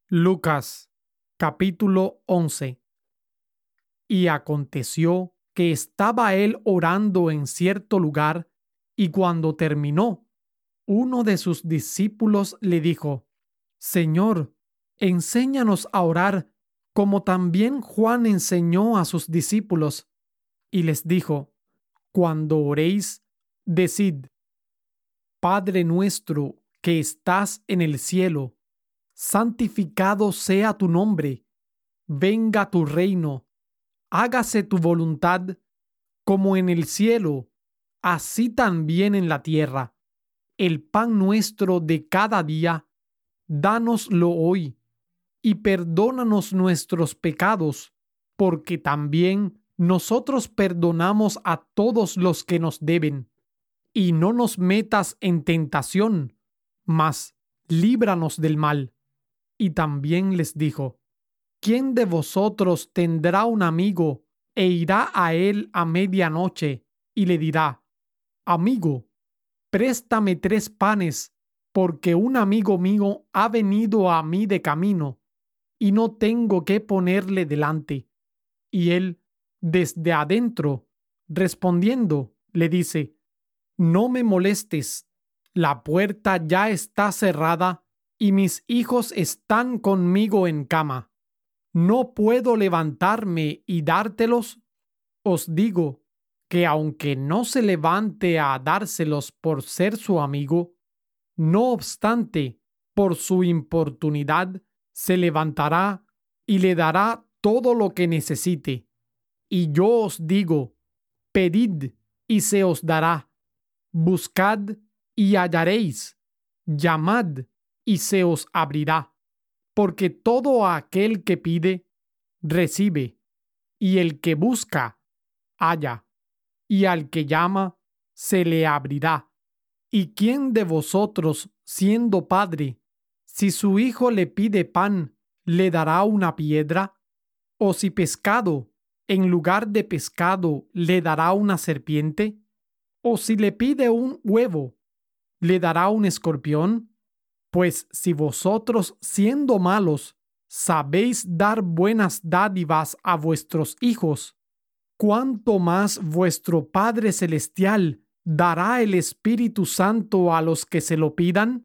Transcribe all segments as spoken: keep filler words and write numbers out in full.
Lucas, capítulo once. Y aconteció que estaba él orando en cierto lugar, y cuando terminó, uno de sus discípulos le dijo: Señor, enséñanos a orar, como también Juan enseñó a sus discípulos. Y les dijo: Cuando oréis, decid: Padre nuestro que estás en el cielo, santificado sea tu nombre, venga tu reino, hágase tu voluntad, como en el cielo, así también en la tierra. El pan nuestro de cada día, dánoslo hoy, y perdónanos nuestros pecados, porque también nosotros perdonamos a todos los que nos deben. Y no nos metas en tentación, mas líbranos del mal. Y también les dijo: ¿Quién de vosotros tendrá un amigo e irá a él a medianoche y le dirá: Amigo, préstame tres panes, porque un amigo mío ha venido a mí de camino, y no tengo qué ponerle delante? Y él, desde adentro, respondiendo, le dice: No me molestes, la puerta ya está cerrada y mis hijos están conmigo en cama. ¿No puedo levantarme y dártelos? Os digo que aunque no se levante a dárselos por ser su amigo, no obstante, por su importunidad, se levantará y le dará todo lo que necesite. Y yo os digo: pedid y se os dará, buscad y hallaréis, llamad y se os abrirá, porque todo aquel que pide, recibe, y el que busca, halla, y al que llama, se le abrirá. ¿Y quién de vosotros, siendo padre, si su hijo le pide pan, le dará una piedra? ¿O si pescado, en lugar de pescado, le dará una serpiente? ¿O si le pide un huevo, le dará un escorpión? Pues si vosotros, siendo malos, sabéis dar buenas dádivas a vuestros hijos, ¿cuánto más vuestro Padre Celestial dará el Espíritu Santo a los que se lo pidan?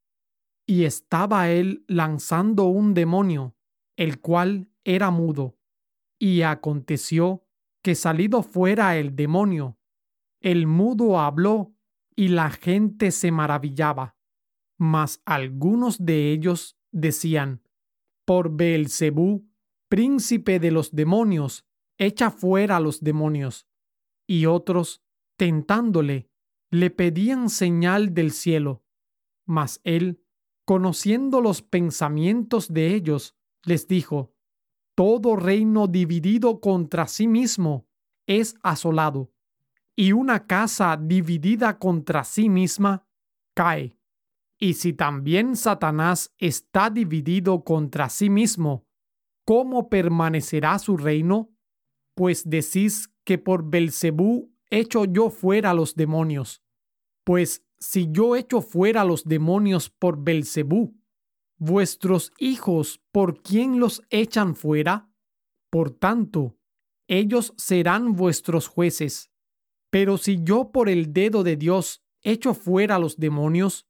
Y estaba él lanzando un demonio, el cual era mudo. Y aconteció que salido fuera el demonio, el mudo habló, y la gente se maravillaba. Mas algunos de ellos decían: Por Beelzebú, príncipe de los demonios, echa fuera a los demonios. Y otros, tentándole, le pedían señal del cielo. Mas él, conociendo los pensamientos de ellos, les dijo: Todo reino dividido contra sí mismo es asolado, y una casa dividida contra sí misma cae. Y si también Satanás está dividido contra sí mismo, ¿cómo permanecerá su reino? Pues decís que por Beelzebú echo yo fuera los demonios. Pues si yo echo fuera los demonios por Beelzebú, vuestros hijos, ¿por quién los echan fuera? Por tanto, ellos serán vuestros jueces. Pero si yo por el dedo de Dios echo fuera los demonios,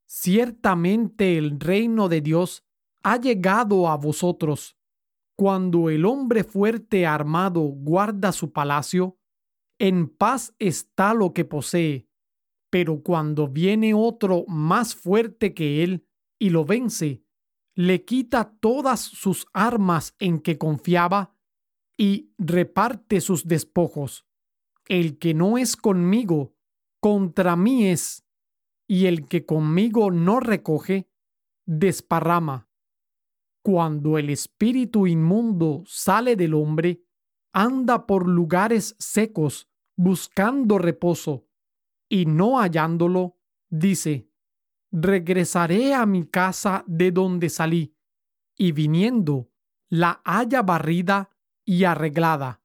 ciertamente el reino de Dios ha llegado a vosotros. Cuando el hombre fuerte armado guarda su palacio, en paz está lo que posee. Pero cuando viene otro más fuerte que él y lo vence, le quita todas sus armas en que confiaba y reparte sus despojos. El que no es conmigo, contra mí es, y el que conmigo no recoge, desparrama. Cuando el espíritu inmundo sale del hombre, anda por lugares secos buscando reposo, y no hallándolo, dice: regresaré a mi casa de donde salí, y viniendo, la halla barrida y arreglada.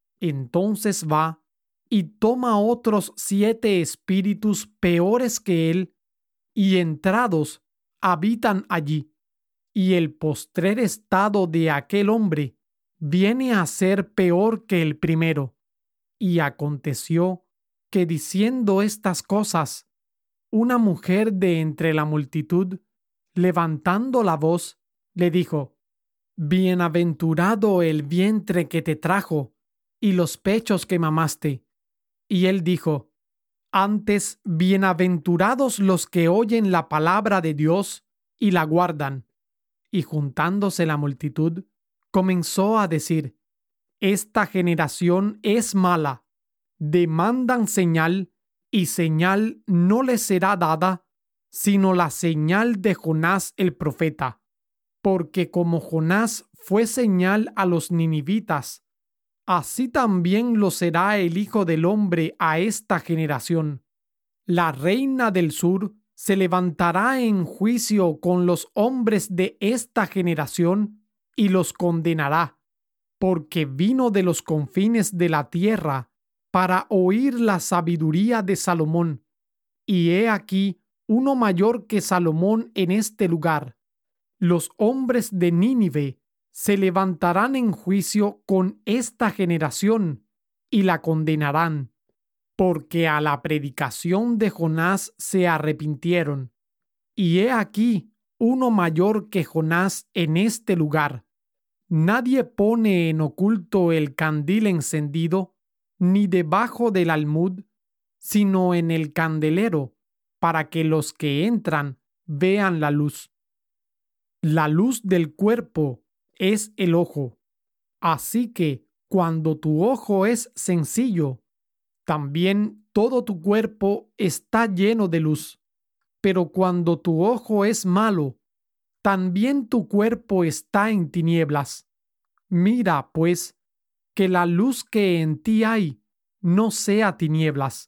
Entonces va y toma otros siete espíritus peores que él, y entrados, habitan allí. y el postrer estado de aquel hombre viene a ser peor que el primero. Y aconteció que diciendo estas cosas, una mujer de entre la multitud, levantando la voz, le dijo: Bienaventurado el vientre que te trajo y los pechos que mamaste. Y él dijo: Antes, bienaventurados los que oyen la palabra de Dios y la guardan. Y juntándose la multitud, comenzó a decir: Esta generación es mala, demandan señal, y señal no les será dada, sino la señal de Jonás el profeta. Porque como Jonás fue señal a los ninivitas, así también lo será el Hijo del Hombre a esta generación. La reina del sur se levantará en juicio con los hombres de esta generación y los condenará, porque vino de los confines de la tierra para oír la sabiduría de Salomón. Y he aquí uno mayor que Salomón en este lugar. Los hombres de Nínive se levantarán en juicio con esta generación y la condenarán, porque a la predicación de Jonás se arrepintieron. Y he aquí uno mayor que Jonás en este lugar. Nadie pone en oculto el candil encendido, ni debajo del almud, sino en el candelero, para que los que entran vean la luz. La luz del cuerpo es el ojo. Así que cuando tu ojo es sencillo, también todo tu cuerpo está lleno de luz. Pero cuando tu ojo es malo, también tu cuerpo está en tinieblas. Mira, pues, que la luz que en ti hay no sea tinieblas.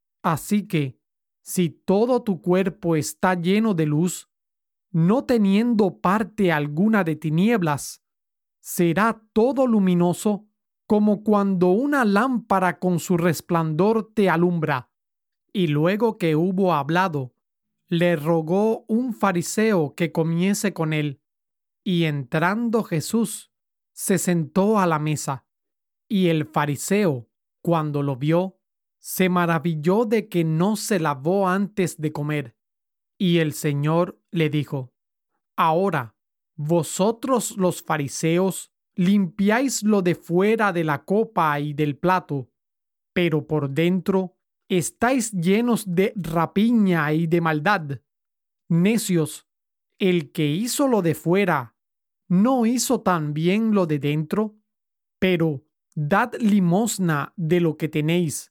Así que, si todo tu cuerpo está lleno de luz, no teniendo parte alguna de tinieblas, será todo luminoso como cuando una lámpara con su resplandor te alumbra. Y luego que hubo hablado, le rogó un fariseo que comiese con él. Y entrando Jesús, se sentó a la mesa. Y el fariseo, cuando lo vio, se maravilló de que no se lavó antes de comer. Y el Señor le dijo: Ahora, vosotros los fariseos limpiáis lo de fuera de la copa y del plato, pero por dentro estáis llenos de rapiña y de maldad. Necios, el que hizo lo de fuera, ¿no hizo también lo de dentro? Pero dad limosna de lo que tenéis,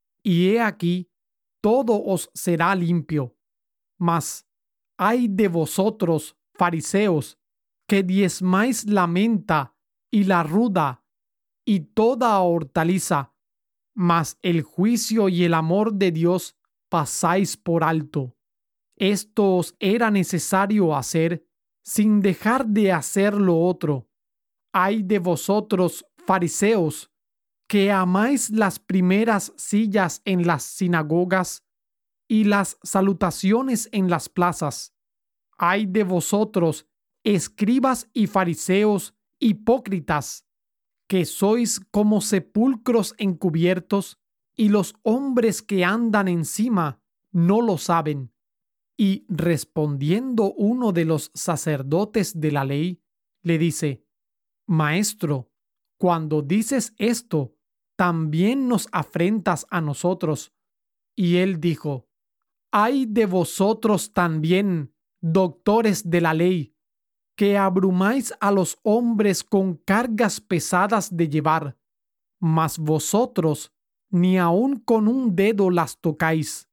y he aquí, todo os será limpio. Mas, ay de vosotros, fariseos, que diezmáis la menta y la ruda y toda hortaliza, mas el juicio y el amor de Dios pasáis por alto. Esto os era necesario hacer sin dejar de hacer lo otro. Ay de vosotros, fariseos, que amáis las primeras sillas en las sinagogas y las salutaciones en las plazas. Ay de vosotros, escribas y fariseos hipócritas, que sois como sepulcros encubiertos, y los hombres que andan encima no lo saben. Y respondiendo uno de los sacerdotes de la ley, le dice: Maestro, cuando dices esto, también nos afrentas a nosotros. Y él dijo: Ay de vosotros también, doctores de la ley, que abrumáis a los hombres con cargas pesadas de llevar, mas vosotros ni aun con un dedo las tocáis.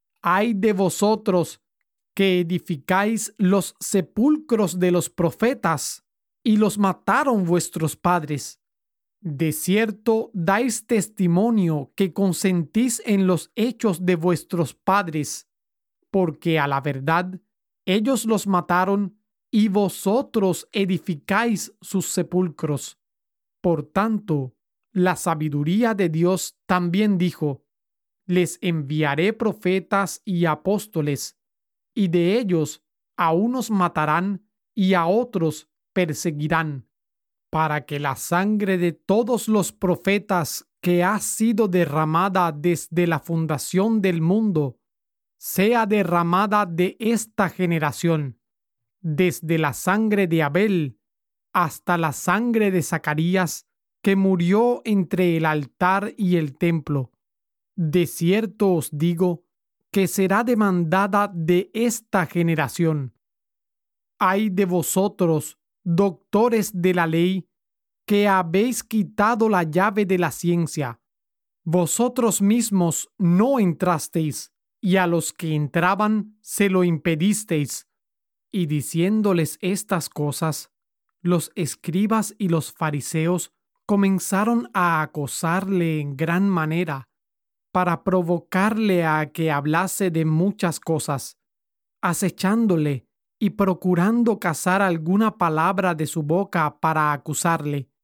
Ay de vosotros, que edificáis los sepulcros de los profetas, y los mataron vuestros padres. De cierto dais testimonio que consentís en los hechos de vuestros padres, porque a la verdad ellos los mataron y vosotros edificáis sus sepulcros. Por tanto, la sabiduría de Dios también dijo: Les enviaré profetas y apóstoles, y de ellos a unos matarán y a otros perseguirán, para que la sangre de todos los profetas que ha sido derramada desde la fundación del mundo sea derramada de esta generación, desde la sangre de Abel hasta la sangre de Zacarías, que murió entre el altar y el templo. De cierto os digo que será demandada de esta generación. Ay de vosotros, doctores de la ley, que habéis quitado la llave de la ciencia. Vosotros mismos no entrasteis, y a los que entraban se lo impedisteis. Y diciéndoles estas cosas, los escribas y los fariseos comenzaron a acosarle en gran manera, para provocarle a que hablase de muchas cosas, acechándole y procurando cazar alguna palabra de su boca para acusarle.